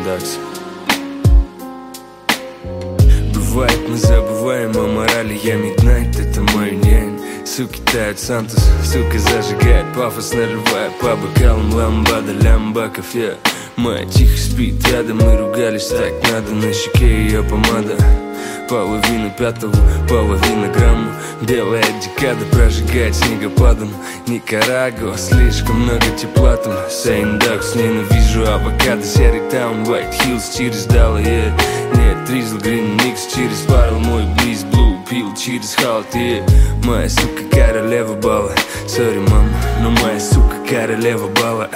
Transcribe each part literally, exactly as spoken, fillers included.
Дакс. Бывает, мы забываем о морали. Я Миднайт, это мой день. Суки тают Сантос, сука зажигает пафос, наливая по бокалам ламбада, лямба, кофе. Моя тихо спит рядом, мы ругались, так надо. На щеке ее помада, половина пятого, половина грамма. Белая декада прожигает снегопадом. Никарагуа, слишком много тепла там. Сейн Дакс, ненавижу авокадо. Серый таун, White Hills через Далла, yeah. Нет, Ризл, Грин, Микс через Парл. Мой близ, Блу, пил через Халт, yeah. Моя сука королева бала. Сори, мама, но моя сука королева бала.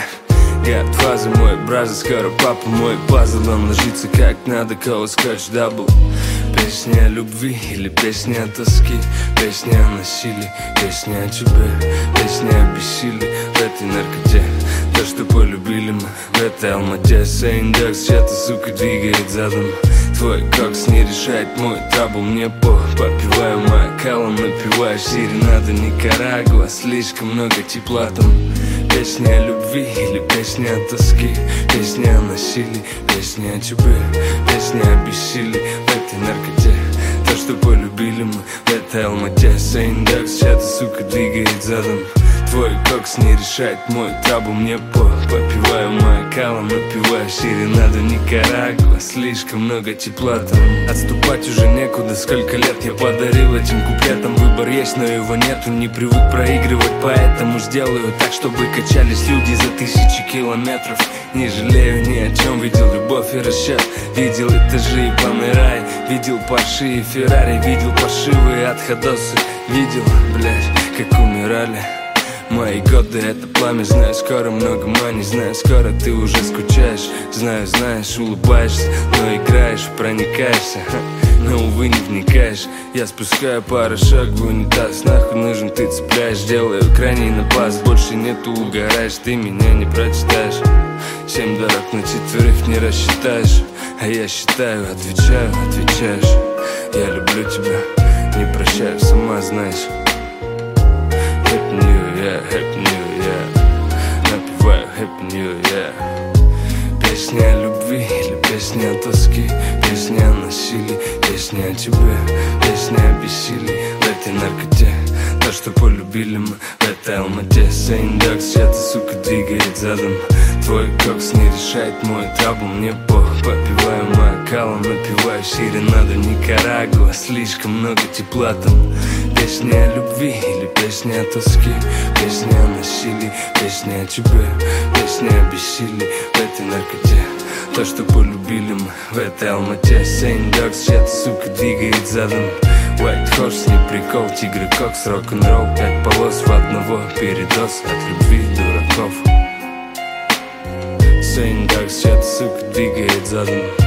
Я от фазы, мой бразер, скоро папа мой пазл. Он ложится как надо, кого скотч дабл. Песня о любви или песня о тоске, песня о насилии, песня о тебе, песня о бессилии. В этой наркоте то, что полюбили мы, в этой Алмате. Сейн Дакс, чья-то сука двигает задом. Твой кокс не решает мой трабл, мне по. Попиваю моя калом, напиваю серенады. Никарагуа, слишком много тепла там. Песня о любви или песня о тоске, песня о насилии, песня о тебе, песня о бессилии. В этой наркоте то, что полюбили мы, в этой Алмате. Сейн Дакс, чья-то сука двигает задом. Твой кокс не решает мой трабл, мне по. Попиваю моя калом, напиваю серенаду. Никарагуа, слишком много тепла там. Отступать уже некуда, сколько лет я подарил этим куплетам. Выбор есть, но его нету, не привык проигрывать, поэтому сделаю так, чтобы качались люди за тысячи километров. Не жалею ни о чем, видел любовь и расчет, видел этажи и Памирай, видел Порши и Феррари, видел пошивы от Ходосы, видел, блядь, как умирали мои годы, это пламя. Знаю, скоро много мани, знаю, скоро ты уже скучаешь. Знаю, знаешь, улыбаешься, но играешь, проникаешься, но, увы, не вникаешь. Я спускаю порошок в унитаз, нахуй нужен, ты цепляешь. Делаю крайний напас, больше нету, угораешь, ты меня не прочитаешь. Семь дорог на четверых не рассчитаешь, а я считаю, отвечаю, отвечаешь. Я люблю тебя, не прощаю, сама знаешь. Happy New Year, Happy New Year. Напеваю Happy New Year. Песня о любви или песня о тоске, песня о насилии, песня о тебе, песня о бессилии. В этой наркоте то, что полюбили мы, в этой Алмате. Сейн Дакс, чья-то сука двигает задом. Твой кокс не решает мой трабл, мне по. Попиваю моя калом, напиваю серенаду. Никарагуа, слишком много тепла там. Песня о любви или песня о тоске, песня о насилии, песня о тебе, песня о бессилии. В этой наркоте то, что полюбили мы, в этой Алмате. Сейн Дакс, чья-то сука двигает задом. White Horse, не прикол, тигры, кокс, рок-н-ролл. Пять полос в одного, передоз от любви дураков. Сейн Дакс, чья-то сука двигает задом.